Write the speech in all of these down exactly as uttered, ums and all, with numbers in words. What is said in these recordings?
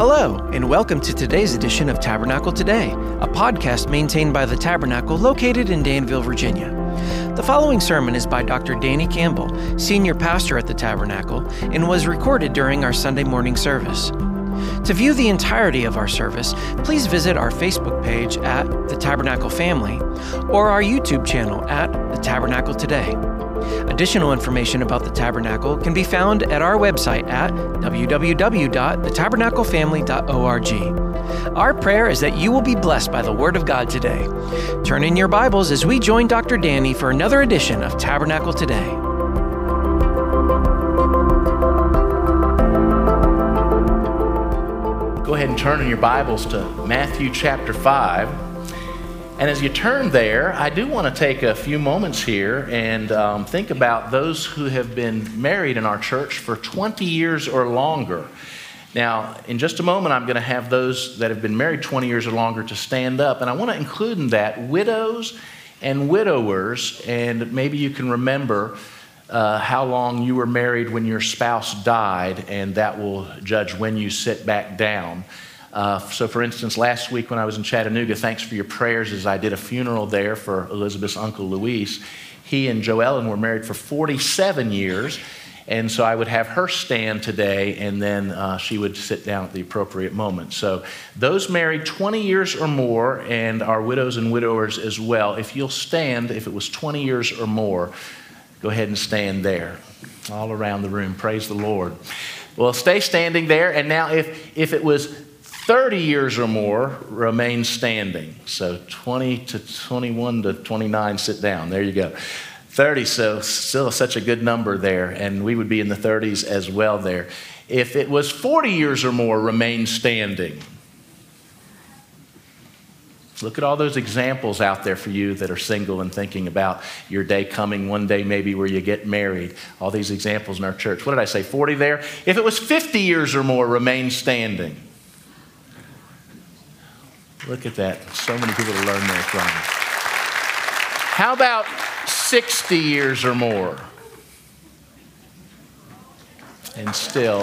Hello, and welcome to today's edition of Tabernacle Today, a podcast maintained by the Tabernacle located in Danville, Virginia. The following sermon is by Doctor Danny Campbell, Senior Pastor at the Tabernacle, and was recorded during our Sunday morning service. To view the entirety of our service, please visit our Facebook page at The Tabernacle Family or our YouTube channel at The Tabernacle Today. Additional information about the Tabernacle can be found at our website at w w w dot the tabernacle family dot org. Our prayer is that you will be blessed by the Word of God today. Turn in your Bibles as we join Doctor Danny for another edition of Tabernacle Today. Go ahead and turn in your Bibles to Matthew chapter five. And as you turn there, I do want to take a few moments here and um, think about those who have been married in our church for twenty years or longer. Now, in just a moment, I'm going to have those that have been married twenty years or longer to stand up. And I want to include in that widows and widowers. And maybe you can remember uh, how long you were married when your spouse died, and that will judge when you sit back down. Uh, so, for instance, last week when I was in Chattanooga, thanks for your prayers as I did a funeral there for Elizabeth's uncle Luis. He and Joellen were married for forty-seven years, and so I would have her stand today, and then uh, she would sit down at the appropriate moment. So those married twenty years or more, and our widows and widowers as well, if you'll stand, if it was twenty years or more, go ahead and stand there all around the room. Praise the Lord. Well, stay standing there, and now if, if it was thirty years or more, remain standing. So twenty to twenty-one to twenty-nine, sit down. There you go. thirty, so still such a good number there, and we would be in the thirties as well there. If it was forty years or more, remain standing. Look at all those examples out there for you that are single and thinking about your day coming one day maybe where you get married. All these examples in our church. What did I say, forty there? If it was fifty years or more, remain standing. Look at that. So many people to learn there from. How about sixty years or more? And still,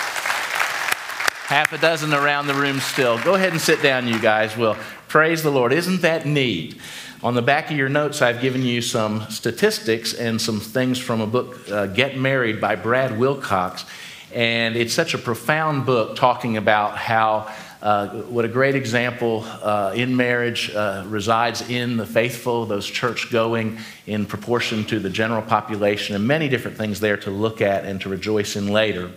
half a dozen around the room still. Go ahead and sit down, you guys. Well, praise the Lord. Isn't that neat? On the back of your notes, I've given you some statistics and some things from a book, uh, Get Married by Brad Wilcox. And it's such a profound book talking about how Uh, what a great example uh, in marriage uh, resides in the faithful, those church-going in proportion to the general population, and many different things there to look at and to rejoice in later.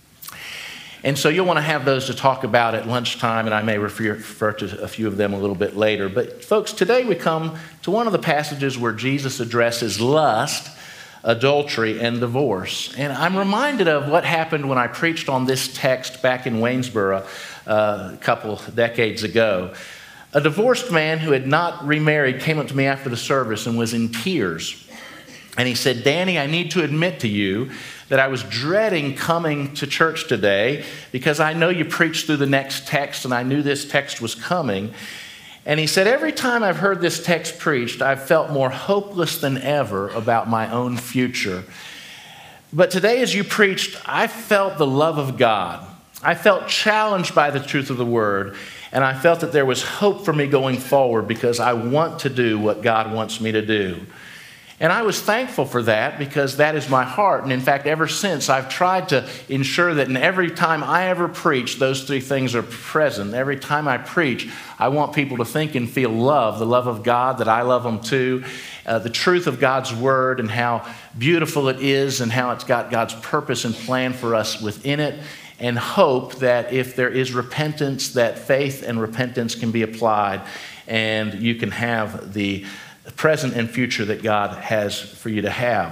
And so you'll want to have those to talk about at lunchtime, and I may refer, refer to a few of them a little bit later. But folks, today we come to one of the passages where Jesus addresses lust, adultery, and divorce. And I'm reminded of what happened when I preached on this text back in Waynesboro uh, a couple decades ago. A divorced man who had not remarried came up to me after the service and was in tears. And he said, "Danny, I need to admit to you that I was dreading coming to church today because I know you preached through the next text and I knew this text was coming." And he said, "Every time I've heard this text preached, I've felt more hopeless than ever about my own future. But today as you preached, I felt the love of God. I felt challenged by the truth of the word, and I felt that there was hope for me going forward because I want to do what God wants me to do." And I was thankful for that because that is my heart. And in fact, ever since, I've tried to ensure that in every time I ever preach, those three things are present. Every time I preach, I want people to think and feel love, the love of God, that I love them too, uh, the truth of God's word and how beautiful it is and how it's got God's purpose and plan for us within it, and hope that if there is repentance, that faith and repentance can be applied and you can have the present and future that God has for you to have.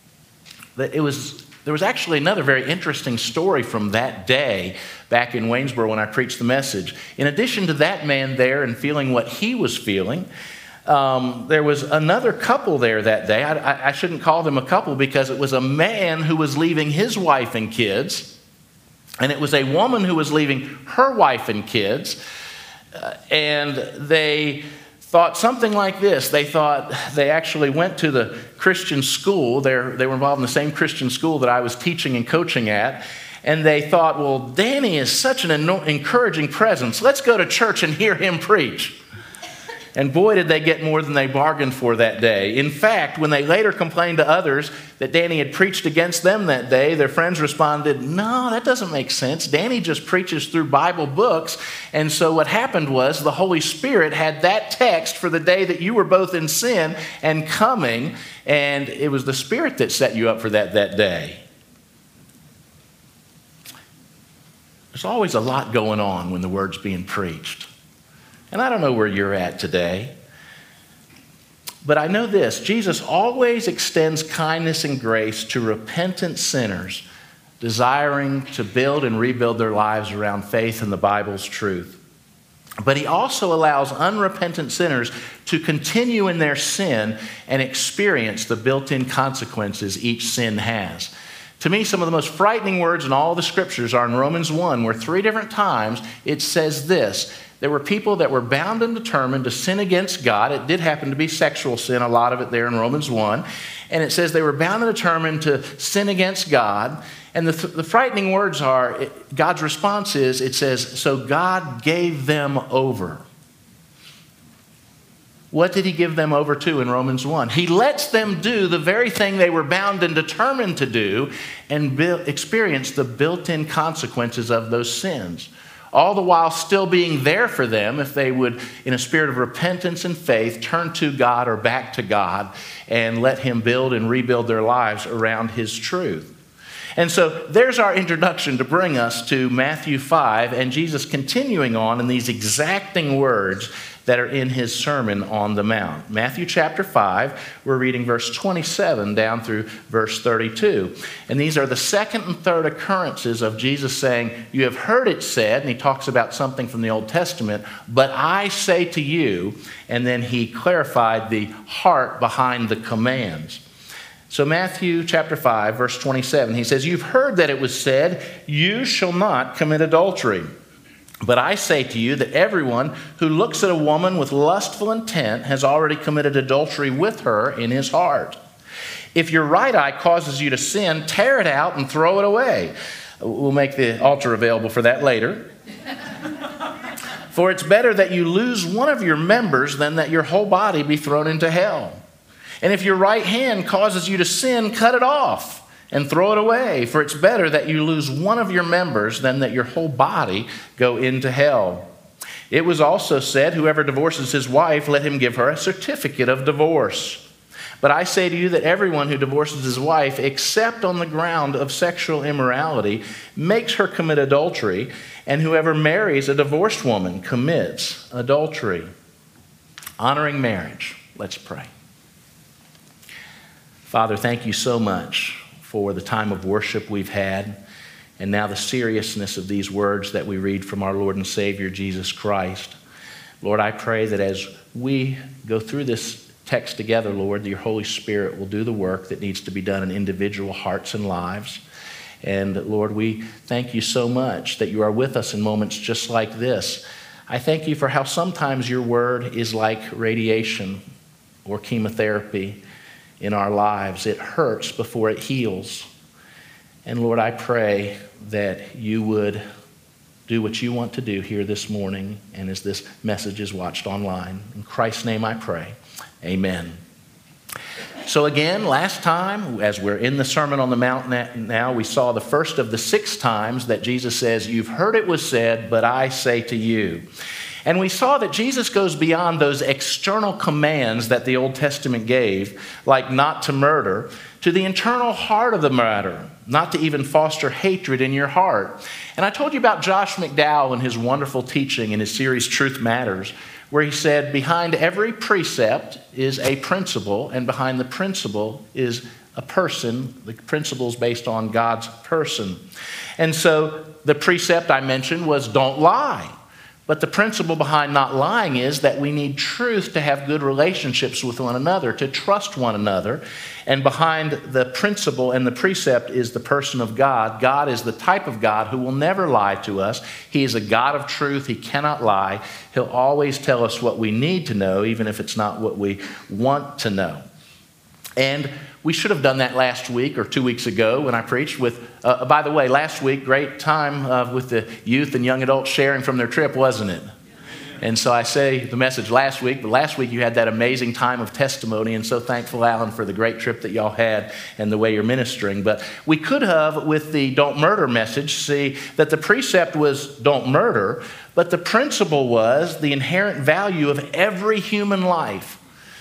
It was, there was actually another very interesting story from that day back in Waynesboro when I preached the message. In addition to that man there and feeling what he was feeling, um, there was another couple there that day. I, I, I shouldn't call them a couple because it was a man who was leaving his wife and kids, and it was a woman who was leaving her wife and kids, uh, and they thought something like this. They thought they actually went to the Christian school. They're, they were involved in the same Christian school that I was teaching and coaching at. And they thought, well, Danny is such an encouraging presence. Let's go to church and hear him preach. And boy, did they get more than they bargained for that day. In fact, when they later complained to others that Danny had preached against them that day, their friends responded, no, that doesn't make sense. Danny just preaches through Bible books. And so what happened was the Holy Spirit had that text for the day that you were both in sin and coming, and it was the Spirit that set you up for that that day. There's always a lot going on when the word's being preached. And I don't know where you're at today, but I know this: Jesus always extends kindness and grace to repentant sinners desiring to build and rebuild their lives around faith in the Bible's truth. But he also allows unrepentant sinners to continue in their sin and experience the built-in consequences each sin has. To me, some of the most frightening words in all the scriptures are in Romans one, where three different times it says this: there were people that were bound and determined to sin against God. It did happen to be sexual sin, a lot of it there in Romans one. And it says they were bound and determined to sin against God. And the, th- the frightening words are, it, God's response is, it says, so God gave them over. What did he give them over to in Romans one? He lets them do the very thing they were bound and determined to do and be- experience the built-in consequences of those sins. All the while still being there for them if they would, in a spirit of repentance and faith, turn to God or back to God and let him build and rebuild their lives around his truth. And so there's our introduction to bring us to Matthew five and Jesus continuing on in these exacting words that are in his Sermon on the Mount. Matthew chapter five, we're reading verse twenty-seven down through verse thirty-two. And these are the second and third occurrences of Jesus saying, you have heard it said, and he talks about something from the Old Testament, but I say to you, and then he clarified the heart behind the commands. So Matthew chapter five, verse twenty-seven, he says, you've heard that it was said, you shall not commit adultery. But I say to you that everyone who looks at a woman with lustful intent has already committed adultery with her in his heart. If your right eye causes you to sin, tear it out and throw it away. We'll make the altar available for that later. For it's better that you lose one of your members than that your whole body be thrown into hell. And if your right hand causes you to sin, cut it off and throw it away, for it's better that you lose one of your members than that your whole body go into hell. It was also said, whoever divorces his wife, let him give her a certificate of divorce. But I say to you that everyone who divorces his wife, except on the ground of sexual immorality, makes her commit adultery, and whoever marries a divorced woman commits adultery. Honoring marriage. Let's pray. Father, thank you so much for the time of worship we've had, and now the seriousness of these words that we read from our Lord and Savior, Jesus Christ. Lord, I pray that as we go through this text together, Lord, your Holy Spirit will do the work that needs to be done in individual hearts and lives. And Lord, we thank you so much that you are with us in moments just like this. I thank you for how sometimes your word is like radiation or chemotherapy in our lives. It hurts before it heals. And Lord, I pray that you would do what you want to do here this morning and as this message is watched online. In Christ's name I pray. Amen. So again, last time, as we're in the Sermon on the Mount now, we saw the first of the six times that Jesus says, you've heard it was said, but I say to you. And we saw that Jesus goes beyond those external commands that the Old Testament gave, like not to murder, to the internal heart of the matter, not to even foster hatred in your heart. And I told you about Josh McDowell and his wonderful teaching in his series Truth Matters, where he said, behind every precept is a principle, and behind the principle is a person. The principle is based on God's person. And so the precept I mentioned was don't lie. But the principle behind not lying is that we need truth to have good relationships with one another, to trust one another. And behind the principle and the precept is the person of God. God is the type of God who will never lie to us. He is a God of truth. He cannot lie. He'll always tell us what we need to know, even if it's not what we want to know. And we should have done that last week or two weeks ago when I preached with, uh, by the way, last week, great time uh, with the youth and young adults sharing from their trip, wasn't it? And so I say the message last week, but last week you had that amazing time of testimony, and so thankful, Alan, for the great trip that y'all had and the way you're ministering. But we could have, with the don't murder message, see that the precept was don't murder, but the principle was the inherent value of every human life.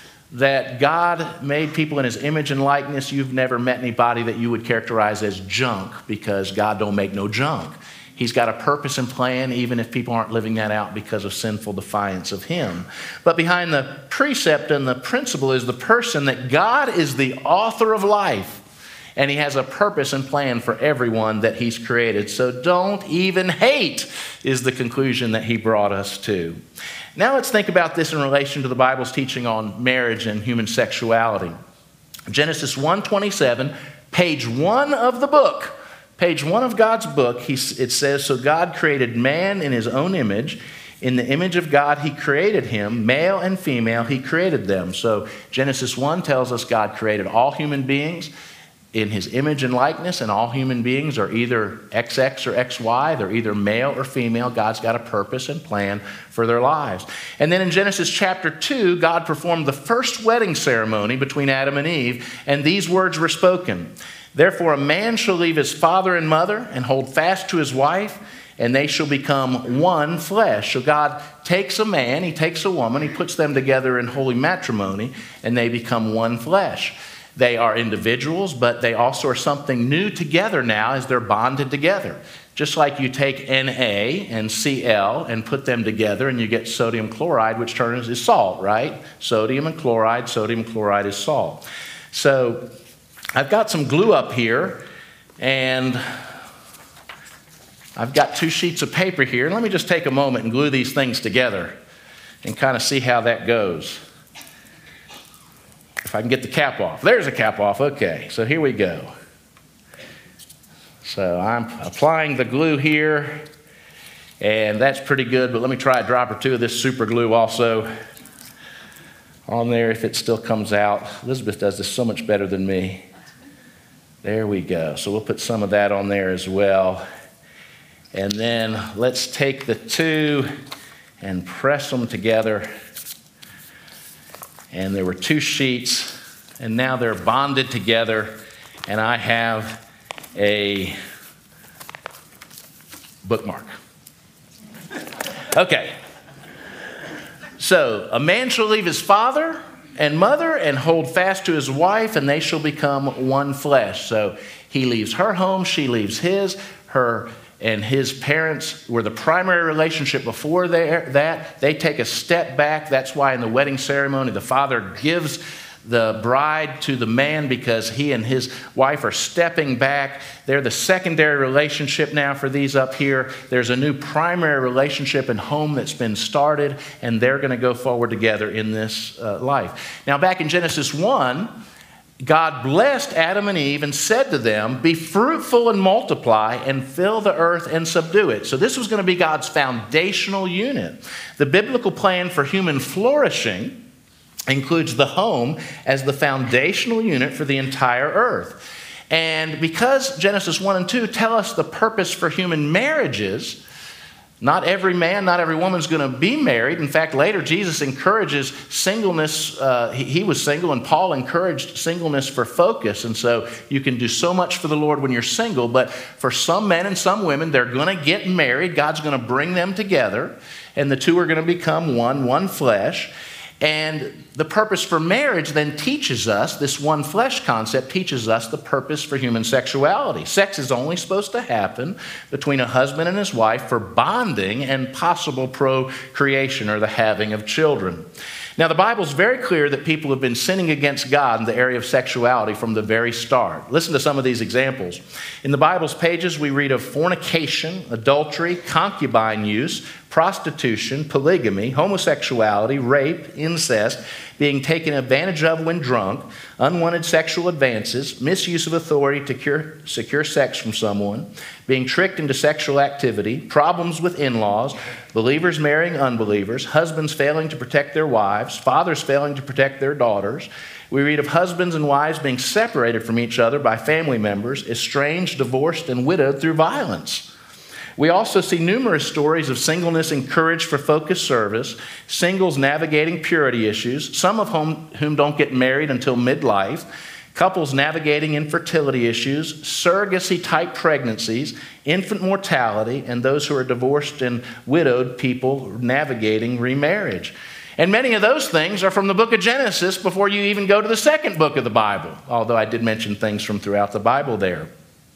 That God made people in his image and likeness. You've never met anybody that you would characterize as junk, because God don't make no junk. He's got a purpose and plan, even if people aren't living that out because of sinful defiance of him. But behind the precept and the principle is the person that God is the author of life, and he has a purpose and plan for everyone that he's created. So don't even hate is the conclusion that he brought us to. Now let's think about this in relation to the Bible's teaching on marriage and human sexuality. Genesis one twenty-seven, page one of the book, page one of God's book, he, it says, so God created man in his own image. In the image of God, he created him, male and female, he created them. So Genesis one tells us God created all human beings in his image and likeness, and all human beings are either X X or X Y. They're either male or female. God's got a purpose and plan for their lives. And then in Genesis chapter two, God performed the first wedding ceremony between Adam and Eve, and these words were spoken. Therefore, a man shall leave his father and mother and hold fast to his wife, and they shall become one flesh. So God takes a man, he takes a woman, he puts them together in holy matrimony, and they become one flesh. They are individuals, but they also are something new together now as they're bonded together. Just like you take N A and C L and put them together and you get sodium chloride, which turns is salt, right? Sodium and chloride, sodium chloride is salt. So I've got some glue up here, and I've got two sheets of paper here. Let me just take a moment and glue these things together and kind of see how that goes. If I can get the cap off. There's a cap off. Okay, so here we go. So I'm applying the glue here, and that's pretty good, but let me try a drop or two of this super glue also on there if it still comes out. Elizabeth does this so much better than me. There we go. So we'll put some of that on there as well. And then let's take the two and press them together. And there were two sheets, and now they're bonded together, and I have a bookmark. Okay. So, a man shall leave his father and mother and hold fast to his wife, and they shall become one flesh. So, he leaves her home, she leaves his, her and his parents were the primary relationship before that. They take a step back. That's why in the wedding ceremony, the father gives the bride to the man because he and his wife are stepping back. They're the secondary relationship now for these up here. There's a new primary relationship and home that's been started, and they're going to go forward together in this uh, life. Now, back in Genesis one, God blessed Adam and Eve and said to them, be fruitful and multiply and fill the earth and subdue it. So this was going to be God's foundational unit. The biblical plan for human flourishing includes the home as the foundational unit for the entire earth. And because Genesis one and two tell us the purpose for human marriages, not every man, not every woman is going to be married. In fact, later Jesus encourages singleness. Uh, he, he was single, and Paul encouraged singleness for focus. And so you can do so much for the Lord when you're single. But for some men and some women, they're going to get married. God's going to bring them together, and the two are going to become one, one flesh. And the purpose for marriage then teaches us, this one flesh concept teaches us the purpose for human sexuality. Sex is only supposed to happen between a husband and his wife for bonding and possible procreation, or the having of children. Now, the Bible's very clear that people have been sinning against God in the area of sexuality from the very start. Listen to some of these examples. In the Bible's pages, we read of fornication, adultery, concubine use, prostitution, polygamy, homosexuality, rape, incest, being taken advantage of when drunk, unwanted sexual advances, misuse of authority to cure, secure sex from someone, being tricked into sexual activity, problems with in-laws, believers marrying unbelievers, husbands failing to protect their wives, fathers failing to protect their daughters. We read of husbands and wives being separated from each other by family members, estranged, divorced, and widowed through violence. We also see numerous stories of singleness encouraged for focused service, singles navigating purity issues, some of whom, whom don't get married until midlife, couples navigating infertility issues, surrogacy-type pregnancies, infant mortality, and those who are divorced and widowed people navigating remarriage. And many of those things are from the book of Genesis before you even go to the second book of the Bible, although I did mention things from throughout the Bible there.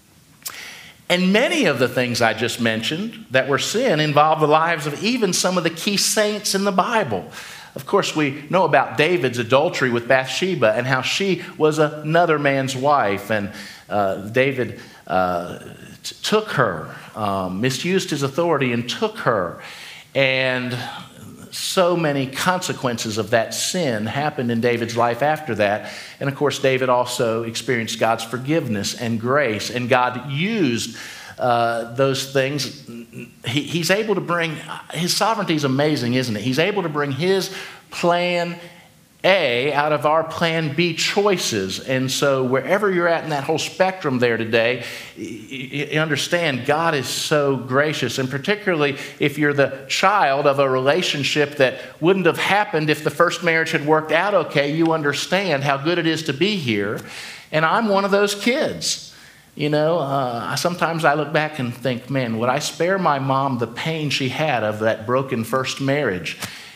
And many of the things I just mentioned that were sin involve the lives of even some of the key saints in the Bible. Of course, we know about David's adultery with Bathsheba and how she was another man's wife. And uh, David uh, t- took her, um, misused his authority and took her. And so many consequences of that sin happened in David's life after that. And of course, David also experienced God's forgiveness and grace, and God used uh, those things. He, he's able to bring, his sovereignty is amazing, isn't it? He's able to bring his plan A out of our plan B choices. And so wherever you're at in that whole spectrum there today, you understand God is so gracious. And particularly if you're the child of a relationship that wouldn't have happened if the first marriage had worked out okay, you understand how good it is to be here. And I'm one of those kids. You know, uh, sometimes I look back and think, man, would I spare my mom the pain she had of that broken first marriage?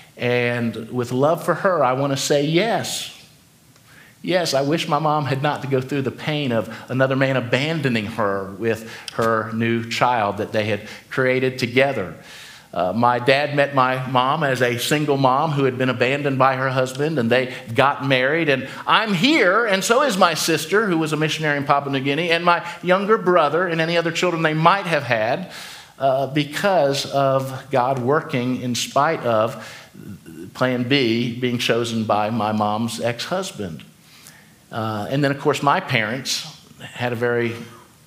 And with love for her, I want to say yes. Yes, I wish my mom had not to go through the pain of another man abandoning her with her new child that they had created together. Uh, my dad met my mom as a single mom who had been abandoned by her husband, and they got married. And I'm here, and so is my sister, who was a missionary in Papua New Guinea, and my younger brother and any other children they might have had, uh, because of God working in spite of plan B being chosen by my mom's ex-husband. Uh, and then, of course, my parents had a very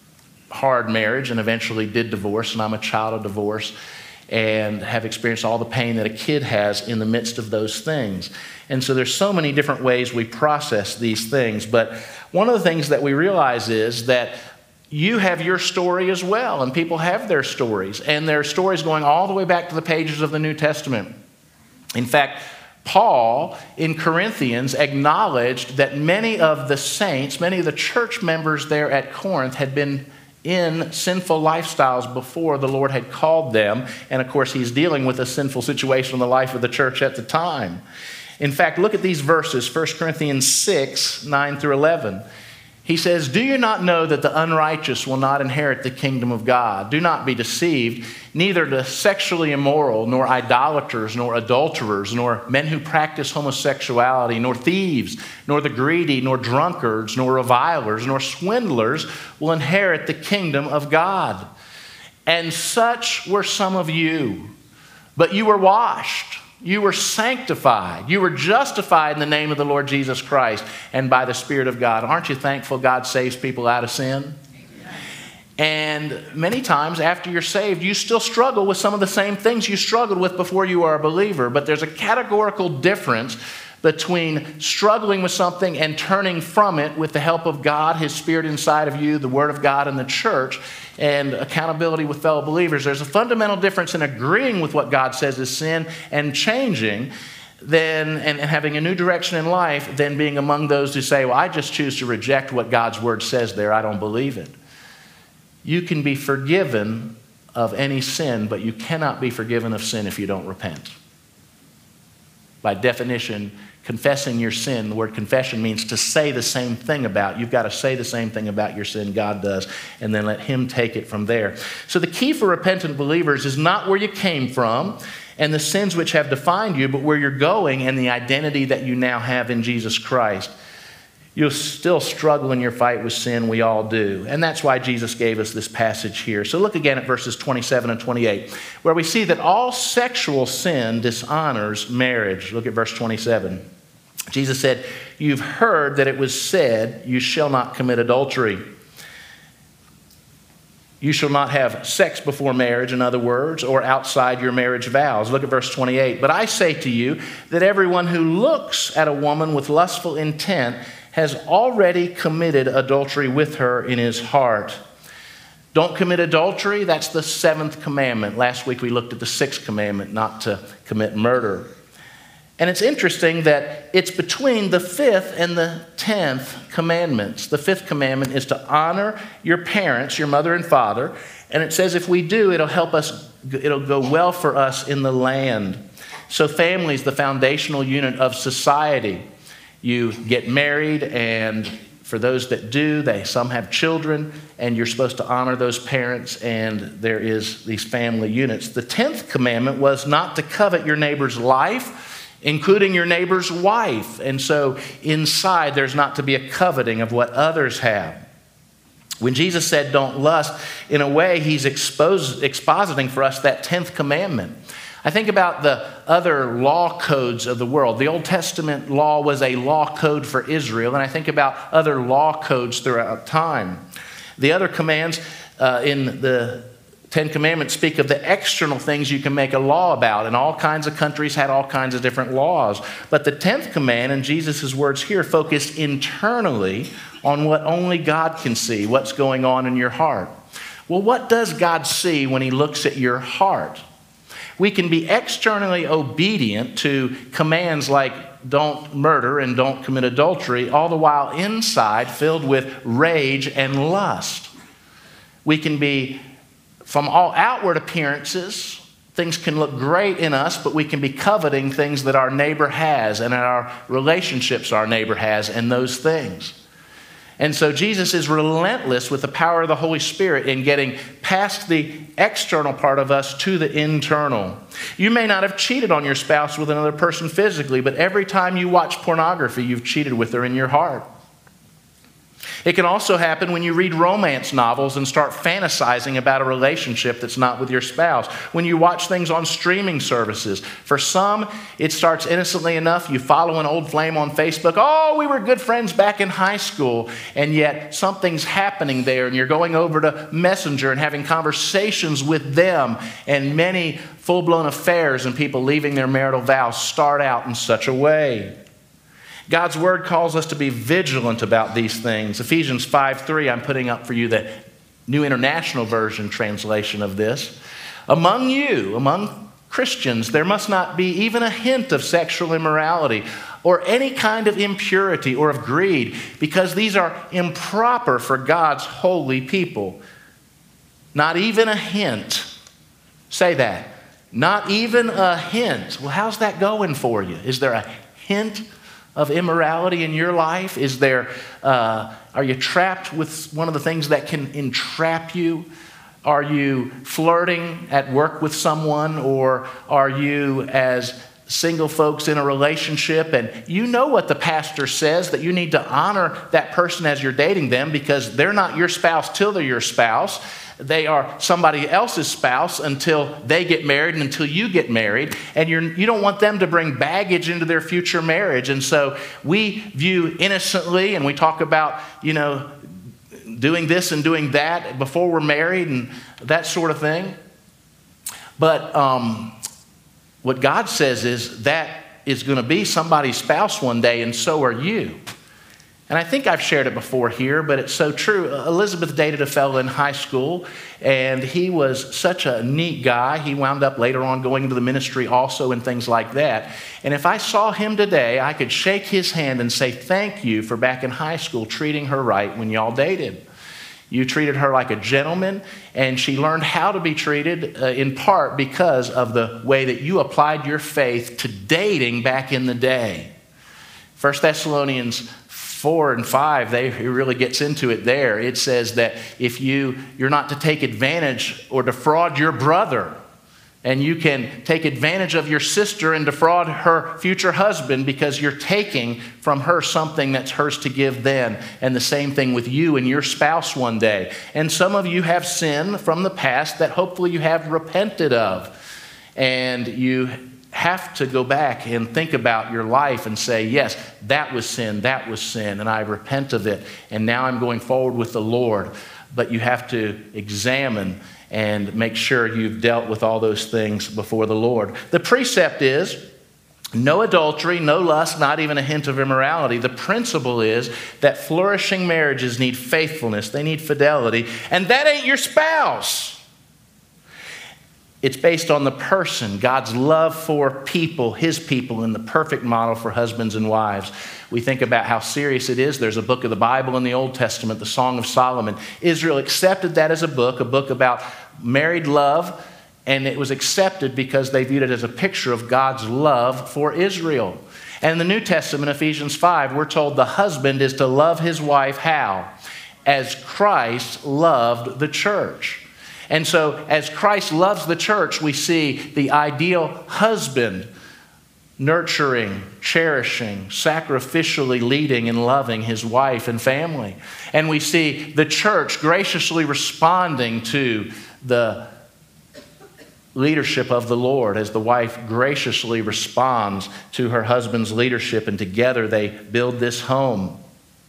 hard marriage and eventually did divorce, and I'm a child of divorce and have experienced all the pain that a kid has in the midst of those things. And so there's so many different ways we process these things. But one of the things that we realize is that you have your story as well, and people have their stories, and their stories going all the way back to the pages of the New Testament. In fact, Paul in Corinthians acknowledged that many of the saints, many of the church members there at Corinth had been in sinful lifestyles before the Lord had called them. And of course, he's dealing with a sinful situation in the life of the church at the time. In fact, look at these verses, First Corinthians six, nine through eleven. He says, "Do you not know that the unrighteous will not inherit the kingdom of God? Do not be deceived. Neither the sexually immoral, nor idolaters, nor adulterers, nor men who practice homosexuality, nor thieves, nor the greedy, nor drunkards, nor revilers, nor swindlers will inherit the kingdom of God. And such were some of you. But you were washed. You were sanctified. You were justified in the name of the Lord Jesus Christ and by the Spirit of God." Aren't you thankful God saves people out of sin? And many times after you're saved, you still struggle with some of the same things you struggled with before you are a believer. But there's a categorical difference between struggling with something and turning from it with the help of God, His Spirit inside of you, the Word of God, and the church, and accountability with fellow believers. There's a fundamental difference in agreeing with what God says is sin and changing than, and, and having a new direction in life than being among those who say, well, I just choose to reject what God's Word says there. I don't believe it. You can be forgiven of any sin, but you cannot be forgiven of sin if you don't repent. By definition, confessing your sin, the word confession means to say the same thing about. You've got to say the same thing about your sin, God does, and then let Him take it from there. So the key for repentant believers is not where you came from and the sins which have defined you, but where you're going and the identity that you now have in Jesus Christ. you'll still struggle in your fight with sin. We all do. And that's why Jesus gave us this passage here. So look again at verses twenty-seven and twenty-eight, where we see that all sexual sin dishonors marriage. Look at verse twenty-seven. Jesus said, "You've heard that it was said, 'You shall not commit adultery.' You shall not have sex before marriage, in other words, or outside your marriage vows." Look at verse twenty-eight. "But I say to you that everyone who looks at a woman with lustful intent has already committed adultery with her in his heart." Don't commit adultery. That's the seventh commandment. Last week we looked at the sixth commandment, not to commit murder. And it's interesting that it's between the fifth and the tenth commandments. The fifth commandment is to honor your parents, your mother and father. And it says if we do, it'll help us, it'll go well for us in the land. So family is the foundational unit of society. You get married, and for those that do, they some have children, and you're supposed to honor those parents, and there is these family units. The tenth commandment was not to covet your neighbor's life, including your neighbor's wife. And so inside, there's not to be a coveting of what others have. When Jesus said don't lust, in a way, he's expos- expositing for us that tenth commandment. I think about the other law codes of the world. The Old Testament law was a law code for Israel, and I think about other law codes throughout time. The other commands uh, in the Ten Commandments speak of the external things you can make a law about, and all kinds of countries had all kinds of different laws. But the tenth command, and Jesus' words here, focused internally on what only God can see, what's going on in your heart. Well, what does God see when he looks at your heart? We can be externally obedient to commands like don't murder and don't commit adultery, all the while inside filled with rage and lust. We can be, from all outward appearances, things can look great in us, but we can be coveting things that our neighbor has and in our relationships our neighbor has and those things. And so Jesus is relentless with the power of the Holy Spirit in getting past the external part of us to the internal. You may not have cheated on your spouse with another person physically, but every time you watch pornography, you've cheated with her in your heart. It can also happen when you read romance novels and start fantasizing about a relationship that's not with your spouse. When you watch things on streaming services. For some, it starts innocently enough. You follow an old flame on Facebook. Oh, we were good friends back in high school. And yet something's happening there, and you're going over to Messenger and having conversations with them. And many full-blown affairs and people leaving their marital vows start out in such a way. God's word calls us to be vigilant about these things. Ephesians five three, I'm putting up for you the New International Version translation of this. Among you, among Christians, there must not be even a hint of sexual immorality or any kind of impurity or of greed, because these are improper for God's holy people. Not even a hint. Say that. Not even a hint. Well, how's that going for you? Is there a hint of immorality in your life? Is there, uh, are you trapped with one of the things that can entrap you? Are you flirting at work with someone, or are you as single folks in a relationship and you know what the pastor says, that you need to honor that person as you're dating them because they're not your spouse till they're your spouse. They are somebody else's spouse until they get married and until you get married. And you're, you don't want them to bring baggage into their future marriage. And so we view innocently, and we talk about, you know, doing this and doing that before we're married and that sort of thing. But um, what God says is that is going to be somebody's spouse one day, and so are you. And I think I've shared it before here, but it's so true. Elizabeth dated a fellow in high school, and he was such a neat guy. He wound up later on going into the ministry also and things like that. And if I saw him today, I could shake his hand and say, thank you for back in high school treating her right when y'all dated. You treated her like a gentleman, and she learned how to be treated uh, in part because of the way that you applied your faith to dating back in the day. First Thessalonians four and five, they, it really gets into it there. It says that if you, you're not to take advantage or defraud your brother. And you can take advantage of your sister and defraud her future husband because you're taking from her something that's hers to give then. And the same thing with you and your spouse one day. And some of you have sin from the past that hopefully you have repented of. And you have to go back and think about your life and say, yes, that was sin, that was sin, and I repent of it. And now I'm going forward with the Lord. But you have to examine and make sure you've dealt with all those things before the Lord. The precept is no adultery, no lust, not even a hint of immorality. The principle is that flourishing marriages need faithfulness, they need fidelity, and that ain't your spouse. It's based on the person, God's love for people, his people, and the perfect model for husbands and wives. We think about how serious it is. There's a book of the Bible in the Old Testament, the Song of Solomon. Israel accepted that as a book, a book about married love, and it was accepted because they viewed it as a picture of God's love for Israel. And in the New Testament, Ephesians five, we're told the husband is to love his wife how? As Christ loved the church. And so as Christ loves the church, we see the ideal husband nurturing, cherishing, sacrificially leading and loving his wife and family. And we see the church graciously responding to the leadership of the Lord as the wife graciously responds to her husband's leadership, and together they build this home.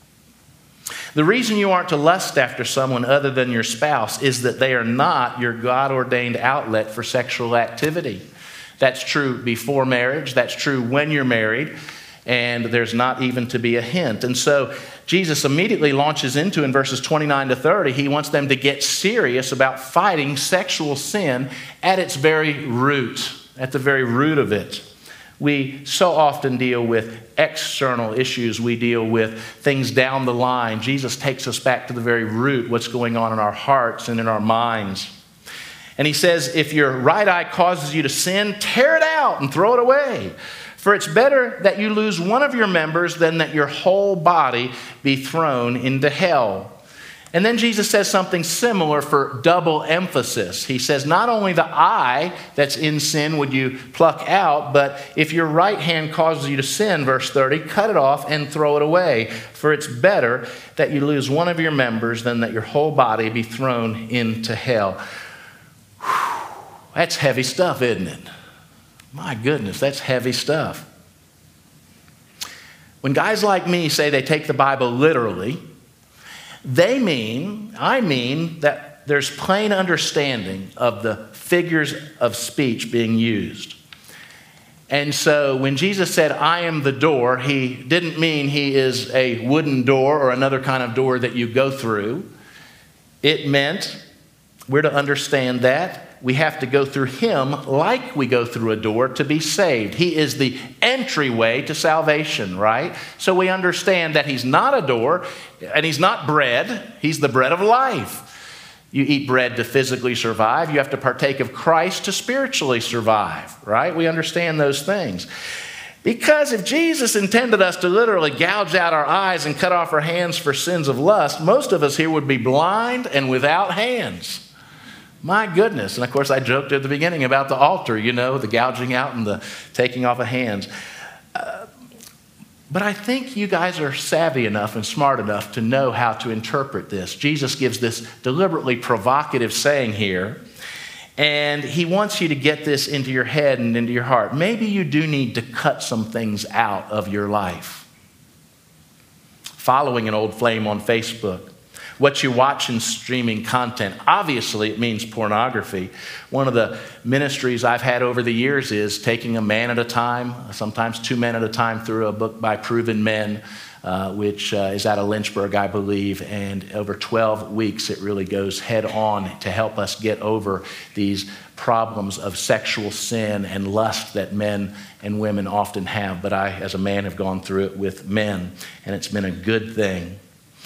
The reason you aren't to lust after someone other than your spouse is that they are not your God-ordained outlet for sexual activity. That's true before marriage. That's true when you're married. And there's not even to be a hint. And so Jesus immediately launches into, in verses twenty-nine to thirty, he wants them to get serious about fighting sexual sin at its very root, at the very root of it. We so often deal with external issues. We deal with things down the line. Jesus takes us back to the very root, what's going on in our hearts and in our minds. And he says, if your right eye causes you to sin, tear it out and throw it away. For it's better that you lose one of your members than that your whole body be thrown into hell. And then Jesus says something similar for double emphasis. He says, not only the eye that's in sin would you pluck out, but if your right hand causes you to sin, verse thirty, cut it off and throw it away. For it's better that you lose one of your members than that your whole body be thrown into hell. Whew, that's heavy stuff, isn't it? My goodness, that's heavy stuff. When guys like me say they take the Bible literally, they mean, I mean, that there's plain understanding of the figures of speech being used. And so when Jesus said, I am the door, he didn't mean he is a wooden door or another kind of door that you go through. It meant we're to understand that we have to go through him like we go through a door to be saved. He is the entryway to salvation, right? So we understand that he's not a door and he's not bread. He's the bread of life. You eat bread to physically survive. You have to partake of Christ to spiritually survive, right? We understand those things. Because if Jesus intended us to literally gouge out our eyes and cut off our hands for sins of lust, most of us here would be blind and without hands. My goodness. And of course, I joked at the beginning about the altar, you know, the gouging out and the taking off of hands. Uh, but I think you guys are savvy enough and smart enough to know how to interpret this. Jesus gives this deliberately provocative saying here, and he wants you to get this into your head and into your heart. Maybe you do need to cut some things out of your life. Following an old flame on Facebook. What you watch in streaming content. Obviously, it means pornography. One of the ministries I've had over the years is taking a man at a time, sometimes two men at a time, through a book by Proven Men, uh, which uh, is out of Lynchburg, I believe. And over twelve weeks, it really goes head on to help us get over these problems of sexual sin and lust that men and women often have. But I, as a man, have gone through it with men, and it's been a good thing.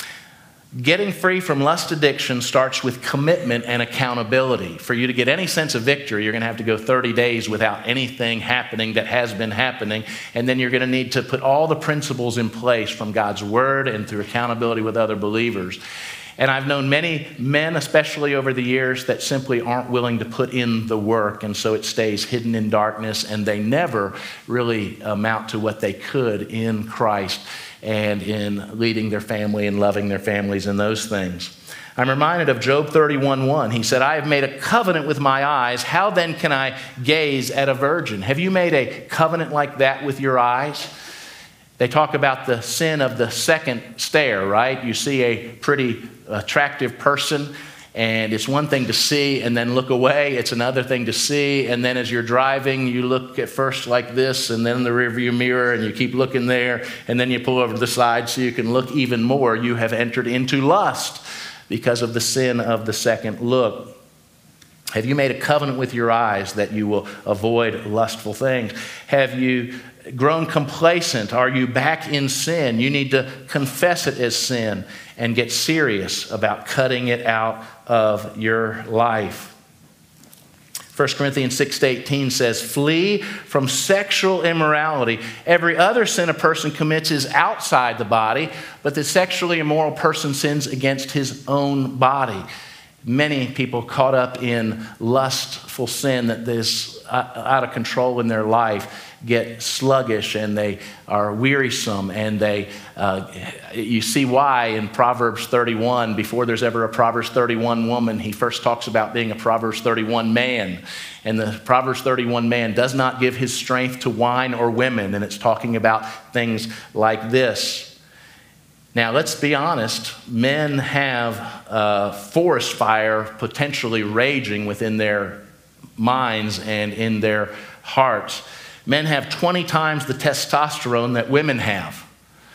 Getting free from lust addiction starts with commitment and accountability. For you to get any sense of victory, you're going to have to go thirty days without anything happening that has been happening. And then you're going to need to put all the principles in place from God's word and through accountability with other believers. And I've known many men, especially over the years, that simply aren't willing to put in the work, and so it stays hidden in darkness, and they never really amount to what they could in Christ and in leading their family and loving their families and those things. I'm reminded of Job thirty-one one. He said, I have made a covenant with my eyes. How then can I gaze at a virgin? Have you made a covenant like that with your eyes? They talk about the sin of the second stare, right? You see a pretty attractive person, and it's one thing to see and then look away. It's another thing to see, and then as you're driving, you look at first like this, and then in the rearview mirror, and you keep looking there, and then you pull over to the side so you can look even more. You have entered into lust because of the sin of the second look. Have you made a covenant with your eyes that you will avoid lustful things? Have you grown complacent? Are you back in sin? You need to confess it as sin and get serious about cutting it out of your life. First Corinthians six eighteen says, flee from sexual immorality. Every other sin a person commits is outside the body, but the sexually immoral person sins against his own body. Many people caught up in lustful sin that is out of control in their life get sluggish, and they are wearisome, and they uh, you see why in Proverbs thirty-one. Before there's ever a Proverbs thirty-one woman, he first talks about being a Proverbs thirty-one man, and the Proverbs thirty-one man does not give his strength to wine or women, and it's talking about things like this. Now, let's be honest. Men have a forest fire potentially raging within their minds and in their hearts. Men have twenty times the testosterone that women have.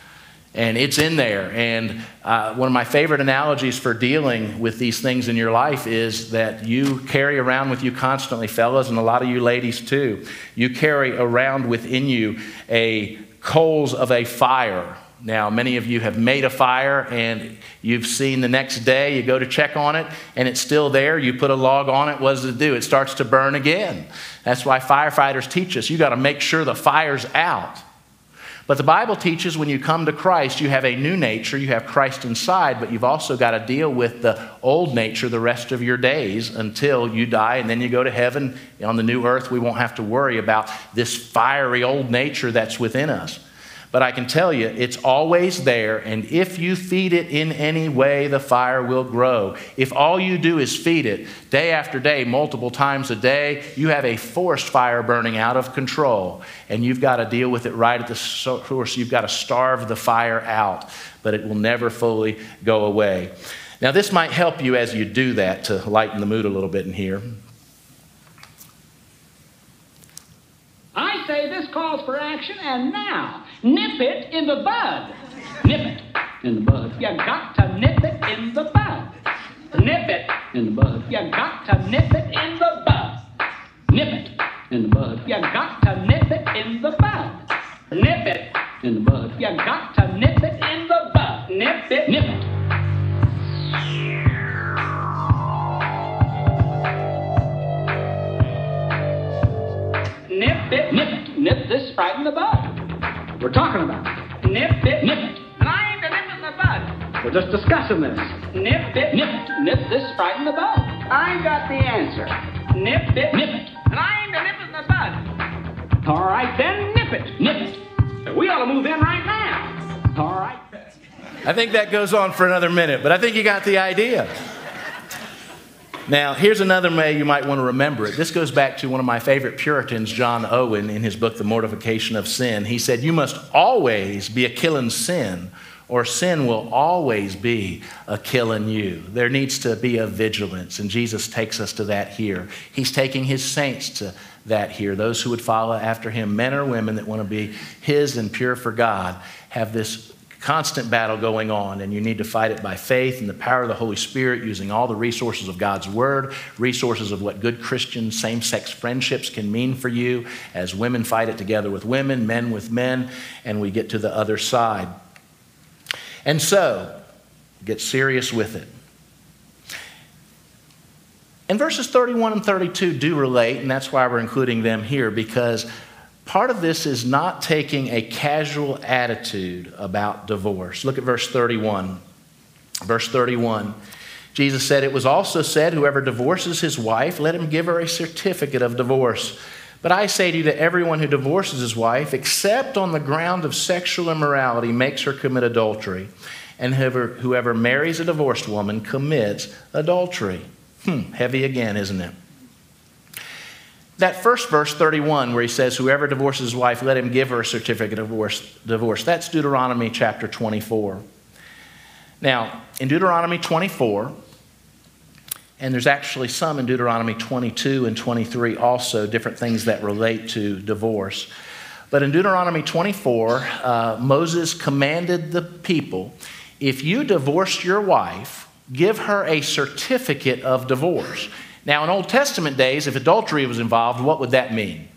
And it's in there. And uh, one of my favorite analogies for dealing with these things in your life is that you carry around with you constantly, fellas, and a lot of you ladies too. You carry around within you a coals of a fire. Now, many of you have made a fire, and you've seen the next day, you go to check on it, and it's still there. You put a log on it, what does it do? It starts to burn again. That's why firefighters teach us, you got to make sure the fire's out. But the Bible teaches when you come to Christ, you have a new nature, you have Christ inside, but you've also got to deal with the old nature the rest of your days until you die, and then you go to heaven. On the new earth, we won't have to worry about this fiery old nature that's within us. But I can tell you, it's always there, and if you feed it in any way, the fire will grow. If all you do is feed it day after day, multiple times a day, you have a forest fire burning out of control, and you've got to deal with it right at the source. You've got to starve the fire out, but it will never fully go away. Now, this might help you as you do that to lighten the mood a little bit in here. I say this calls for action, and now, nip it in the bud. Nip it in the bud. You got to nip it in the bud. Nip it in the bud. You got to nip it in the bud. Nip it in the bud. You got to nip it in the bud. Nip it in the bud. You got to nip it in the bud. Nip it, nip it. Nip it, nip it. Nip this right in the bud. We're talking about it. Nip it, nip it. And I ain't a nipping the bud. We're just discussing this. Nip it, nip it. Nip this right in the bud. I ain't got the answer. Nip it, nip it. And I ain't a nipping the bud. All right, then nip it, nip it. We ought to move in right now. All right. I think that goes on for another minute, but I think you got the idea. Now, here's another way you might want to remember it. This goes back to one of my favorite Puritans, John Owen, in his book, The Mortification of Sin. He said, you must always be a killing sin, or sin will always be a killing you. There needs to be a vigilance, and Jesus takes us to that here. He's taking his saints to that here. Those who would follow after him, men or women that want to be his and pure for God, have this constant battle going on, and you need to fight it by faith and the power of the Holy Spirit, using all the resources of God's Word, resources of what good Christian same-sex friendships can mean for you, as women fight it together with women, men with men, and we get to the other side. And so, get serious with it. And verses thirty-one and thirty-two do relate, and that's why we're including them here, because part of this is not taking a casual attitude about divorce. Look at verse thirty-one. Verse thirty-one, Jesus said, "It was also said, whoever divorces his wife, let him give her a certificate of divorce. But I say to you that everyone who divorces his wife, except on the ground of sexual immorality, makes her commit adultery. And whoever, whoever marries a divorced woman commits adultery." Hmm, heavy again, isn't it? That first verse, thirty-one, where he says, "Whoever divorces his wife, let him give her a certificate of divorce." divorce. That's Deuteronomy chapter twenty-four. Now, in Deuteronomy twenty-four, and there's actually some in Deuteronomy twenty-two and twenty-three also, different things that relate to divorce. But in Deuteronomy twenty-four, uh, Moses commanded the people, if you divorced your wife, give her a certificate of divorce. Now, in Old Testament days, if adultery was involved, what would that mean?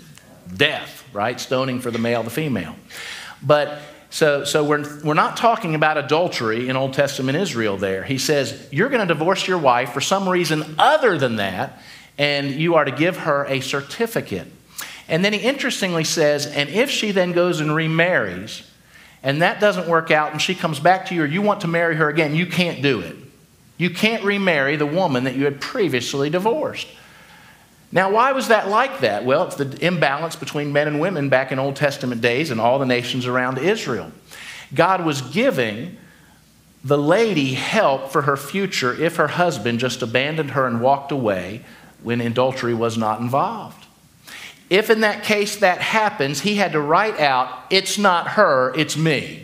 Death, right? Stoning for the male, the female. But so, so we're, we're not talking about adultery in Old Testament Israel there. He says, you're going to divorce your wife for some reason other than that, and you are to give her a certificate. And then he interestingly says, and if she then goes and remarries, and that doesn't work out, and she comes back to you, or you want to marry her again, you can't do it. You can't remarry the woman that you had previously divorced. Now, why was that like that? Well, it's the imbalance between men and women back in Old Testament days and all the nations around Israel. God was giving the lady help for her future if her husband just abandoned her and walked away when adultery was not involved. If in that case that happens, he had to write out, it's not her, it's me.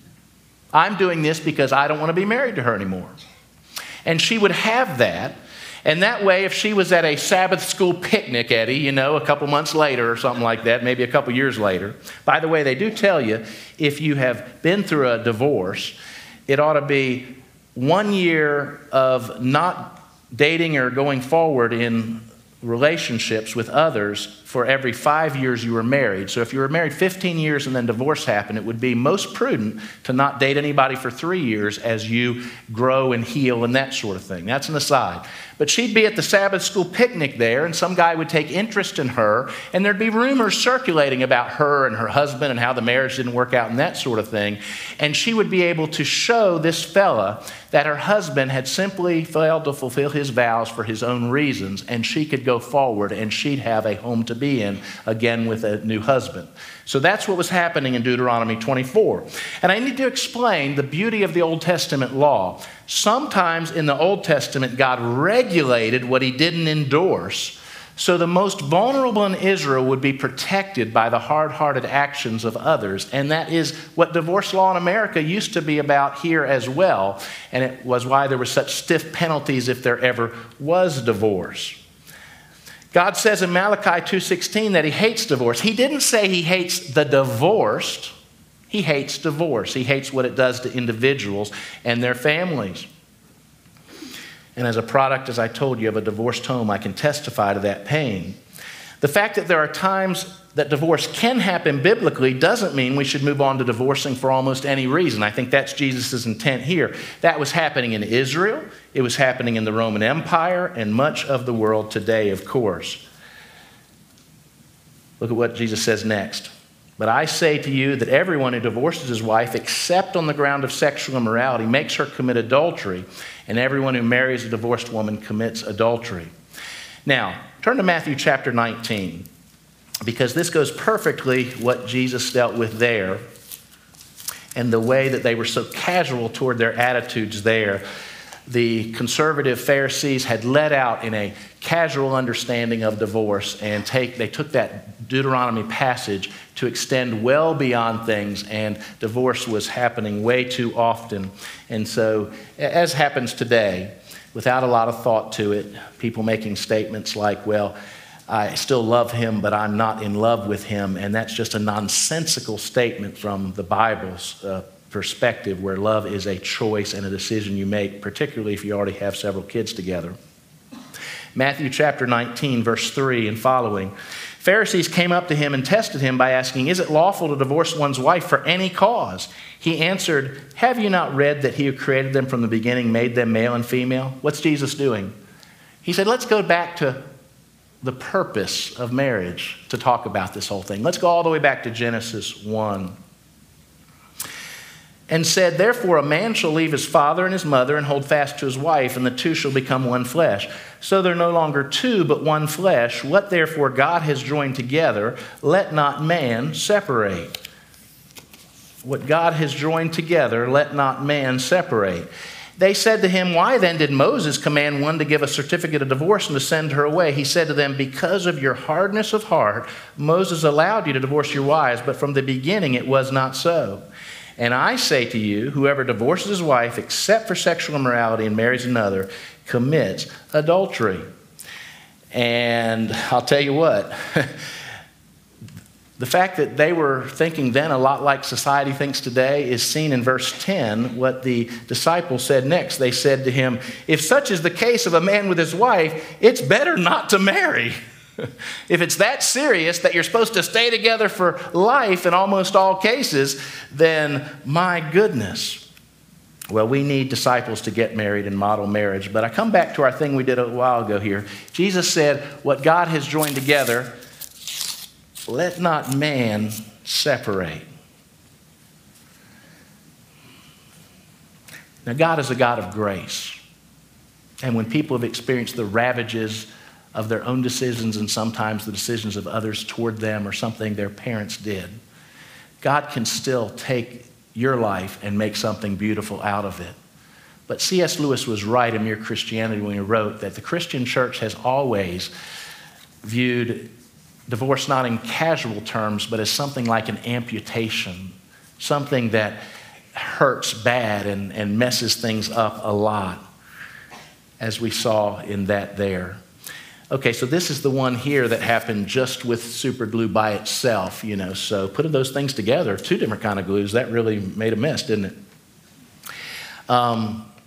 I'm doing this because I don't want to be married to her anymore. And she would have that. And that way, if she was at a Sabbath school picnic, Eddie, you know, a couple months later or something like that, maybe a couple years later. By the way, they do tell you, if you have been through a divorce, it ought to be one year of not dating or going forward in relationships with others for every five years you were married. So if you were married fifteen years and then divorce happened, it would be most prudent to not date anybody for three years as you grow and heal and that sort of thing. That's an aside. But she'd be at the Sabbath school picnic there, and some guy would take interest in her, and there'd be rumors circulating about her and her husband and how the marriage didn't work out and that sort of thing. And she would be able to show this fella that her husband had simply failed to fulfill his vows for his own reasons, and she could go forward and she'd have a home to be in again with a new husband. So that's what was happening in Deuteronomy twenty-four. And I need to explain the beauty of the Old Testament law. Sometimes in the Old Testament, God regulated what he didn't endorse. So the most vulnerable in Israel would be protected by the hard-hearted actions of others. And that is what divorce law in America used to be about here as well. And it was why there were such stiff penalties if there ever was divorce. God says in Malachi two sixteen that he hates divorce. He didn't say he hates the divorced. He hates divorce. He hates what it does to individuals and their families. And as a product, as I told you, of a divorced home, I can testify to that pain. The fact that there are times that divorce can happen biblically doesn't mean we should move on to divorcing for almost any reason. I think that's Jesus' intent here. That was happening in Israel. It was happening in the Roman Empire and much of the world today, of course. Look at what Jesus says next. But I say to you that everyone who divorces his wife, except on the ground of sexual immorality, makes her commit adultery, and everyone who marries a divorced woman commits adultery. Now, turn to Matthew chapter nineteen, because this goes perfectly what Jesus dealt with there and the way that they were so casual toward their attitudes there. The conservative Pharisees had let out in a casual understanding of divorce, and take, they took that Deuteronomy passage to extend well beyond things, and divorce was happening way too often. And so, as happens today, without a lot of thought to it, people making statements like, well, I still love him, but I'm not in love with him. And that's just a nonsensical statement from the Bible's uh, perspective, where love is a choice and a decision you make, particularly if you already have several kids together. Matthew chapter nineteen, verse three and following. Pharisees came up to him and tested him by asking, is it lawful to divorce one's wife for any cause? He answered, have you not read that he who created them from the beginning made them male and female? What's Jesus doing? He said, let's go back to the purpose of marriage to talk about this whole thing. Let's go all the way back to Genesis one. and said, therefore a man shall leave his father and his mother and hold fast to his wife, and the two shall become one flesh. So they're no longer two, but one flesh. What therefore God has joined together, let not man separate. What God has joined together, let not man separate. They said to him, why then did Moses command one to give a certificate of divorce and to send her away? He said to them, because of your hardness of heart, Moses allowed you to divorce your wives, but from the beginning it was not so. And I say to you, whoever divorces his wife except for sexual immorality and marries another commits adultery. And I'll tell you what, the fact that they were thinking then a lot like society thinks today is seen in verse ten, what the disciples said next. They said to him, if such is the case of a man with his wife, it's better not to marry. If it's that serious that you're supposed to stay together for life in almost all cases, then my goodness. Well, we need disciples to get married and model marriage. But I come back to our thing we did a while ago here. Jesus said, what God has joined together, let not man separate. Now, God is a God of grace. And when people have experienced the ravages of their own decisions and sometimes the decisions of others toward them or something their parents did, God can still take your life and make something beautiful out of it. But C S Lewis was right in Mere Christianity when he wrote that the Christian church has always viewed divorce not in casual terms, but as something like an amputation, something that hurts bad and, and messes things up a lot, as we saw in that there. Okay, so this is the one here that happened just with super glue by itself, you know. So putting those things together, two different kind of glues, that really made a mess, didn't it? Um,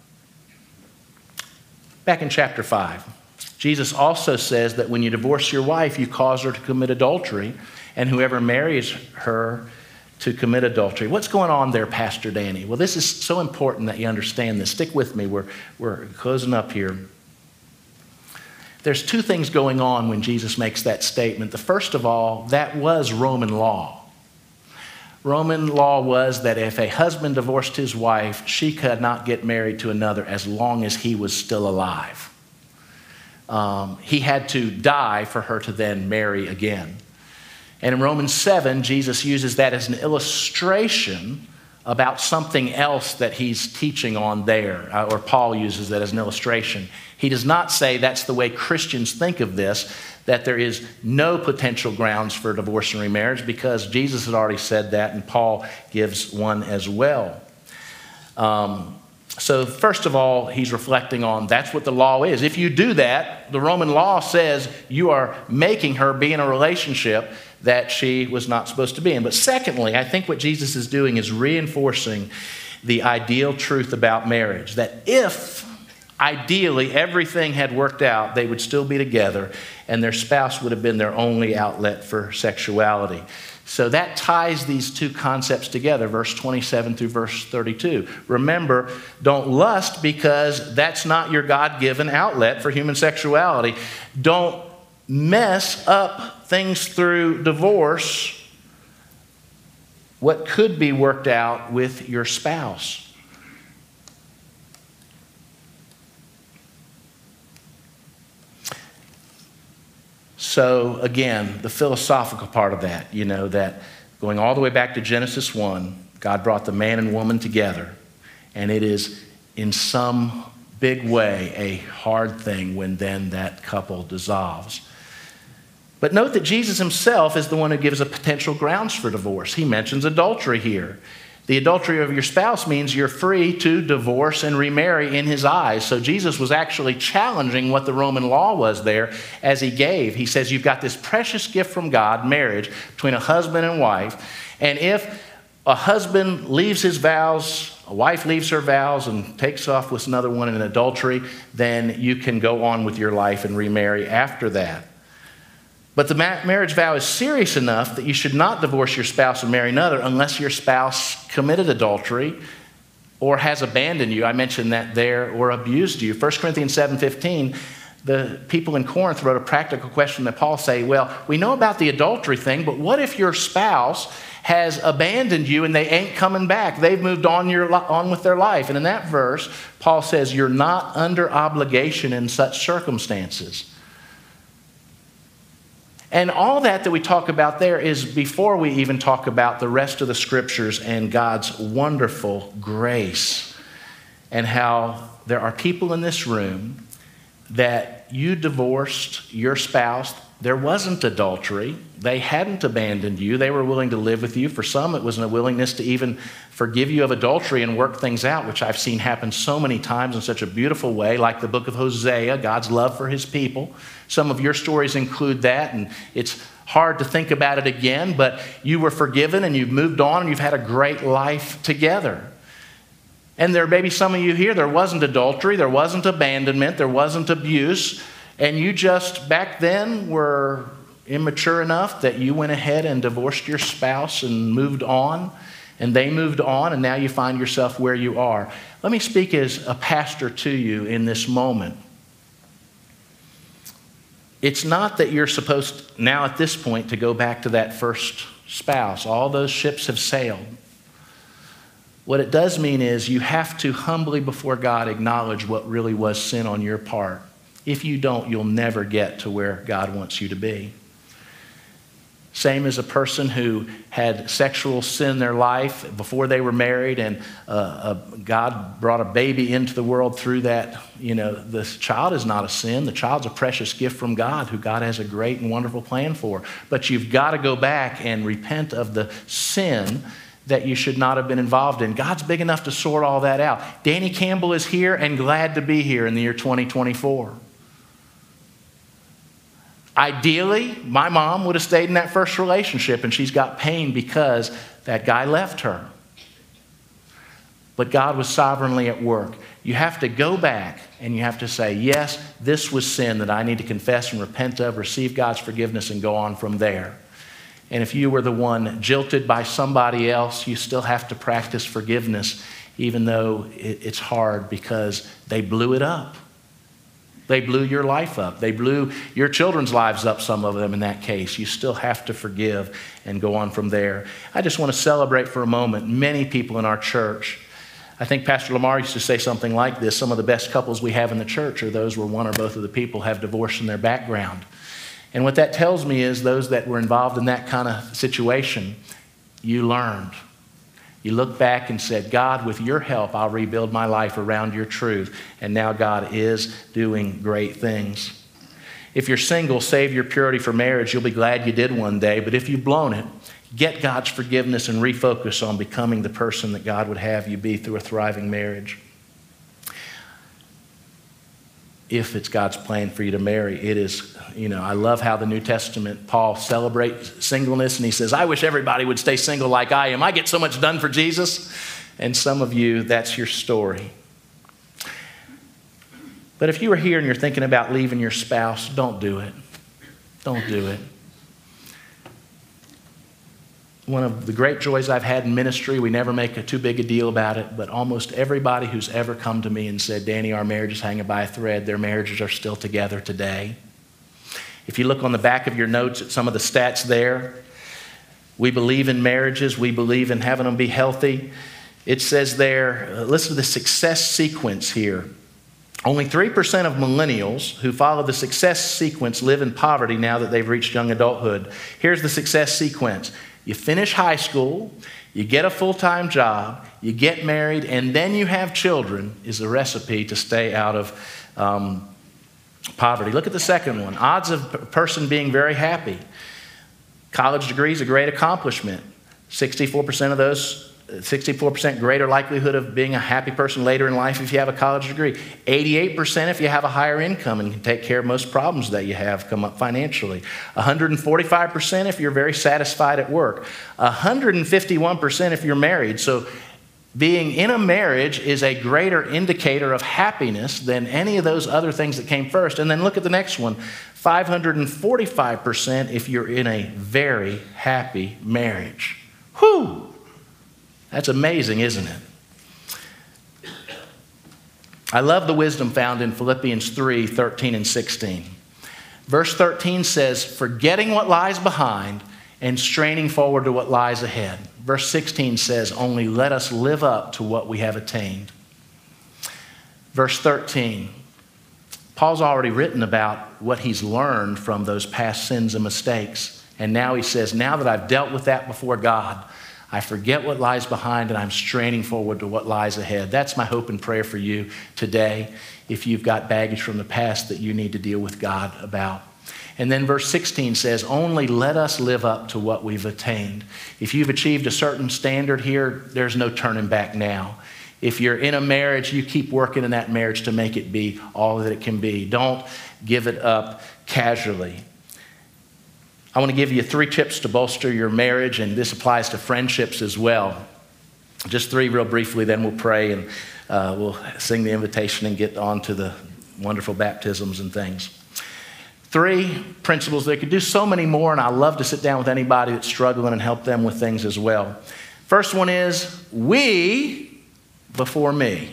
back in chapter five, Jesus also says that when you divorce your wife, you cause her to commit adultery, and whoever marries her to commit adultery. What's going on there, Pastor Danny? Well, this is so important that you understand this. Stick with me. We're, we're closing up here. There's two things going on when Jesus makes that statement. The first of all, that was Roman law. Roman law was that if a husband divorced his wife, she could not get married to another as long as he was still alive. Um, he had to die for her to then marry again. And in Romans seven, Jesus uses that as an illustration about something else that he's teaching on there, uh, or Paul uses that as an illustration. He does not say that's the way Christians think of this, that there is no potential grounds for divorce and remarriage, because Jesus had already said that, and Paul gives one as well. Um, so first of all, he's reflecting on that's what the law is. If you do that, the Roman law says you are making her be in a relationship that she was not supposed to be in. But secondly, I think what Jesus is doing is reinforcing the ideal truth about marriage, that if ideally everything had worked out, they would still be together and their spouse would have been their only outlet for sexuality. So that ties these two concepts together, verse twenty-seven through verse thirty-two. Remember, don't lust because that's not your God-given outlet for human sexuality. Don't mess up things through divorce, what could be worked out with your spouse. So again, the philosophical part of that, you know, that going all the way back to Genesis one, God brought the man and woman together, and it is in some big way a hard thing when then that couple dissolves. But note that Jesus himself is the one who gives a potential grounds for divorce. He mentions adultery here. The adultery of your spouse means you're free to divorce and remarry in his eyes. So Jesus was actually challenging what the Roman law was there as he gave. He says you've got this precious gift from God, marriage, between a husband and wife. And if a husband leaves his vows, a wife leaves her vows and takes off with another one in adultery, then you can go on with your life and remarry after that. But the marriage vow is serious enough that you should not divorce your spouse and marry another unless your spouse committed adultery or has abandoned you. I mentioned that there, or abused you. First Corinthians seven fifteen the people in Corinth wrote a practical question that Paul say, well, we know about the adultery thing, but what if your spouse has abandoned you and they ain't coming back? They've moved on, your, on with their life. And in that verse, Paul says, you're not under obligation in such circumstances. And all that that we talk about there is before we even talk about the rest of the scriptures and God's wonderful grace and how there are people in this room that you divorced your spouse. There wasn't adultery. They hadn't abandoned you. They were willing to live with you. For some, it was a willingness to even forgive you of adultery and work things out, which I've seen happen so many times in such a beautiful way, like the book of Hosea, God's love for his people. Some of your stories include that, and it's hard to think about it again, but you were forgiven and you've moved on and you've had a great life together. And there may be some of you here, there wasn't adultery, there wasn't abandonment, there wasn't abuse, and you just back then were immature enough that you went ahead and divorced your spouse and moved on, and they moved on, and now you find yourself where you are. Let me speak as a pastor to you in this moment. It's not that you're supposed now at this point to go back to that first spouse. All those ships have sailed. What it does mean is you have to humbly before God acknowledge what really was sin on your part. If you don't, you'll never get to where God wants you to be. Same as a person who had sexual sin in their life before they were married, and uh, a, God brought a baby into the world through that. You know, the child is not a sin. The child's a precious gift from God, who God has a great and wonderful plan for. But you've got to go back and repent of the sin that you should not have been involved in. God's big enough to sort all that out. Danny Campbell is here and glad to be here in the year twenty twenty-four. Ideally, my mom would have stayed in that first relationship, and she's got pain because that guy left her. But God was sovereignly at work. You have to go back and you have to say, yes, this was sin that I need to confess and repent of, receive God's forgiveness, and go on from there. And if you were the one jilted by somebody else, you still have to practice forgiveness, even though it's hard because they blew it up. They blew your life up. They blew your children's lives up, some of them in that case. You still have to forgive and go on from there. I just want to celebrate for a moment many people in our church. I think Pastor Lamar used to say something like this: some of the best couples we have in the church are those where one or both of the people have divorce in their background. And what that tells me is those that were involved in that kind of situation, you learned. You look back and said, God, with your help, I'll rebuild my life around your truth. And now God is doing great things. If you're single, save your purity for marriage. You'll be glad you did one day. But if you've blown it, get God's forgiveness and refocus on becoming the person that God would have you be through a thriving marriage. If it's God's plan for you to marry, it is, you know, I love how the New Testament, Paul celebrates singleness, and he says, I wish everybody would stay single like I am. I get so much done for Jesus. And some of you, that's your story. But if you are here and you're thinking about leaving your spouse, don't do it. Don't do it. One of the great joys I've had in ministry, we never make a too big a deal about it, but almost everybody who's ever come to me and said, Danny, our marriage is hanging by a thread, their marriages are still together today. If you look on the back of your notes at some of the stats there, we believe in marriages, we believe in having them be healthy. It says there, uh, listen to the success sequence here. Only three percent of millennials who follow the success sequence live in poverty now that they've reached young adulthood. Here's the success sequence. You finish high school, you get a full-time job, you get married, and then you have children is a recipe to stay out of um, poverty. Look at the second one. Odds of a person being very happy. College degree is a great accomplishment. sixty-four percent of those, sixty-four percent greater likelihood of being a happy person later in life if you have a college degree. eighty-eight percent if you have a higher income and can take care of most problems that you have come up financially. one hundred forty-five percent if you're very satisfied at work. one hundred fifty-one percent if you're married. So being in a marriage is a greater indicator of happiness than any of those other things that came first. And then look at the next one. five hundred forty-five percent if you're in a very happy marriage. Whew! That's amazing, isn't it? I love the wisdom found in Philippians three, thirteen and sixteen. Verse thirteen says, forgetting what lies behind and straining forward to what lies ahead. Verse sixteen says, only let us live up to what we have attained. Verse thirteen, Paul's already written about what he's learned from those past sins and mistakes. And now he says, now that I've dealt with that before God, I forget what lies behind and I'm straining forward to what lies ahead. That's my hope and prayer for you today, if you've got baggage from the past that you need to deal with God about. And then verse sixteen says, only let us live up to what we've attained. If you've achieved a certain standard here, there's no turning back now. If you're in a marriage, you keep working in that marriage to make it be all that it can be. Don't give it up casually. I want to give you three tips to bolster your marriage, and this applies to friendships as well. Just three real briefly, then we'll pray and uh, we'll sing the invitation and get on to the wonderful baptisms and things. Three principles. They could do so many more, and I love to sit down with anybody that's struggling and help them with things as well. First one is, we before me.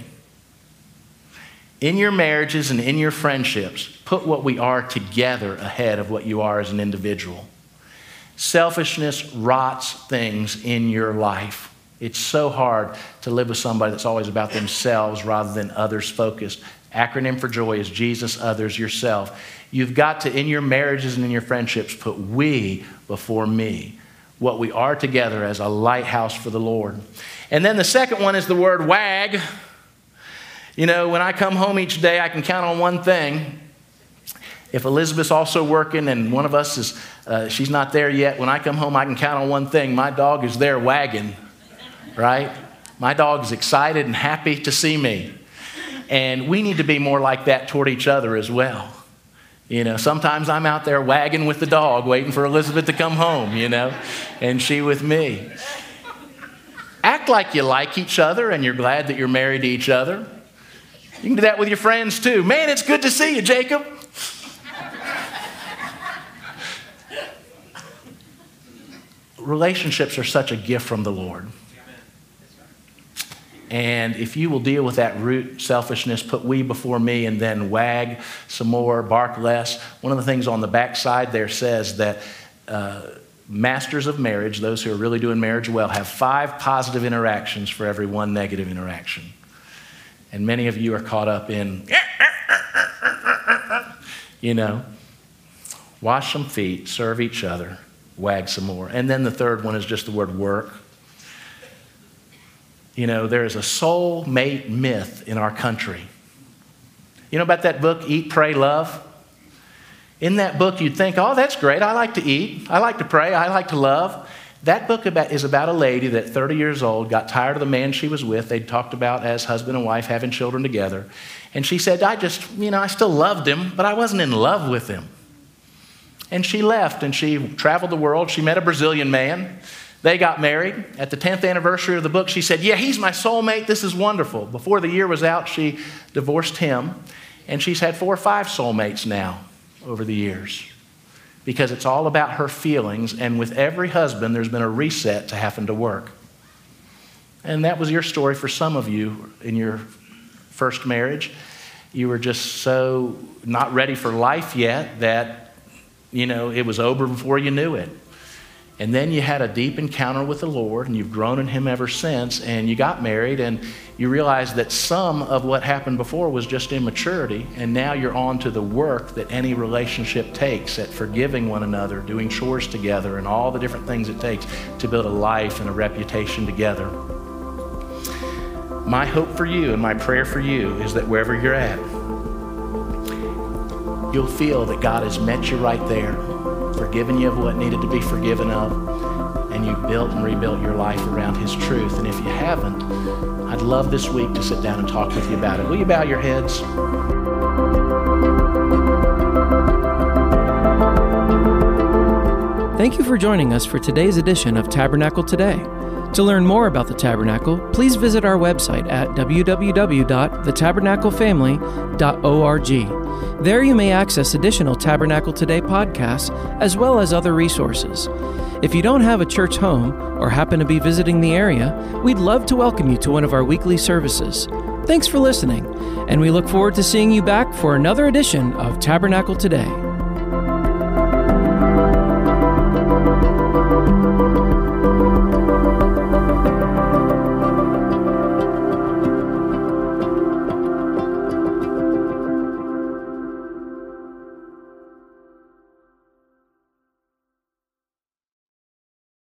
In your marriages and in your friendships, put what we are together ahead of what you are as an individual. Selfishness rots things in your life. It's so hard to live with somebody that's always about themselves rather than others focused. Acronym for joy is Jesus, others, yourself. You've got to, in your marriages and in your friendships, put we before me. What we are together as a lighthouse for the Lord. And then the second one is the word wag. You know, when I come home each day, I can count on one thing. If Elizabeth's also working and one of us is, uh, she's not there yet, when I come home, I can count on one thing. My dog is there wagging, right? My dog is excited and happy to see me. And we need to be more like that toward each other as well. You know, sometimes I'm out there wagging with the dog, waiting for Elizabeth to come home, you know, and she with me. Act like you like each other and you're glad that you're married to each other. You can do that with your friends too. Man, it's good to see you, Jacob. Relationships are such a gift from the Lord. And if you will deal with that root selfishness, put we before me, and then wag some more, bark less. One of the things on the back side there says that uh, masters of marriage, those who are really doing marriage well, have five positive interactions for every one negative interaction. And many of you are caught up in, you know, wash some feet, serve each other, wag some more. And then the third one is just the word work. You know, there is a soulmate myth in our country. You know about that book, Eat, Pray, Love? In that book, you'd think, oh, that's great. I like to eat. I like to pray. I like to love. That book about, is about a lady that thirty years old got tired of the man she was with. They'd talked about as husband and wife having children together. And she said, I just, you know, I still loved him, but I wasn't in love with him. And she left and she traveled the world. She met a Brazilian man. They got married. At the tenth anniversary of the book, she said, yeah, he's my soulmate. This is wonderful. Before the year was out, she divorced him. And she's had four or five soulmates now over the years. Because it's all about her feelings. And with every husband, there's been a reset to having to work. And that was your story for some of you in your first marriage. You were just so not ready for life yet that, you know, it was over before you knew it. And then you had a deep encounter with the Lord, and you've grown in Him ever since, and you got married, and you realized that some of what happened before was just immaturity, and now you're on to the work that any relationship takes at forgiving one another, doing chores together, and all the different things it takes to build a life and a reputation together. My hope for you and my prayer for you is that wherever you're at, you'll feel that God has met you right there, forgiven you of what needed to be forgiven of, and you've built and rebuilt your life around His truth. And if you haven't, I'd love this week to sit down and talk with you about it. Will you bow your heads? Thank you for joining us for today's edition of Tabernacle Today. To learn more about the Tabernacle, please visit our website at w w w dot the tabernacle family dot org. There you may access additional Tabernacle Today podcasts as well as other resources. If you don't have a church home or happen to be visiting the area, we'd love to welcome you to one of our weekly services. Thanks for listening, and we look forward to seeing you back for another edition of Tabernacle Today.